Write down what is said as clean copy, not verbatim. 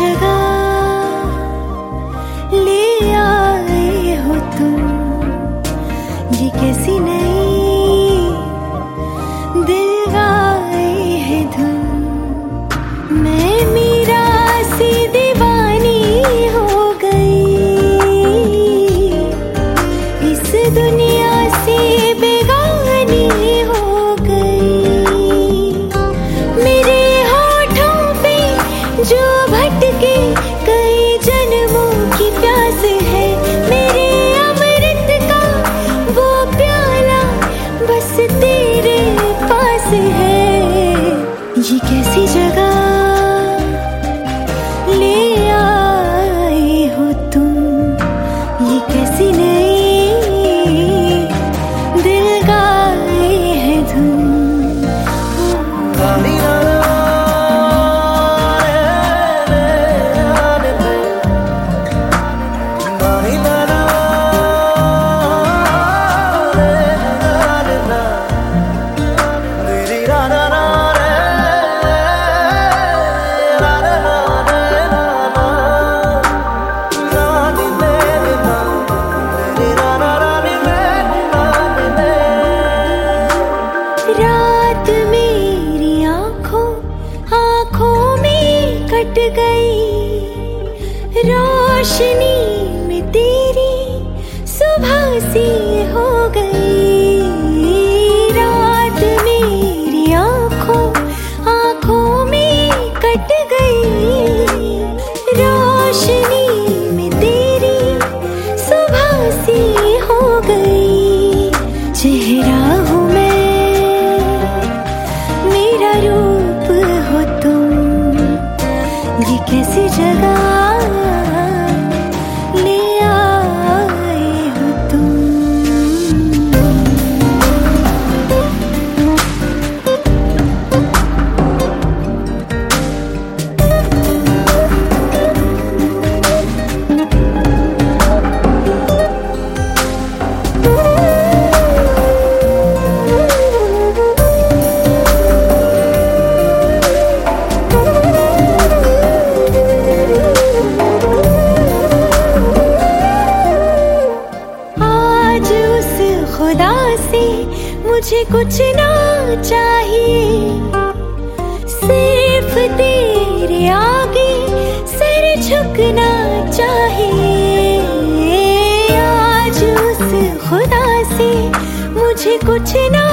जगह ले आए हो तुम, ये कैसी नई दिल गाए है धुन। मैं मीरा सी दीवानी हो गई, इस दुनिया से बेगानी हो गई। मेरे होठों पे जो भटके कई जन्मों की प्यास है, मेरे अमृत का वो प्याला बस तेरे पास है। ये कैसी जगह ले आए हो तुम, ये कैसी नई दिल गाए है धुन। रात मेरी आँखों में कट गई, रोशनी में तेरी सुबह सी हो गई। रात मेरी आँखों में कट गई, रोशनी में तेरी सुबह सी हो गई। चेहरा हूँ मैं, मेरा रूप हो तुम, ये कैसी जगह ले आए हो तुम। खुदा से मुझे कुछ ना चाहिए, सिर्फ तेरे आगे सिर झुकना चाहिए। आज उस खुदा से मुझे कुछ ना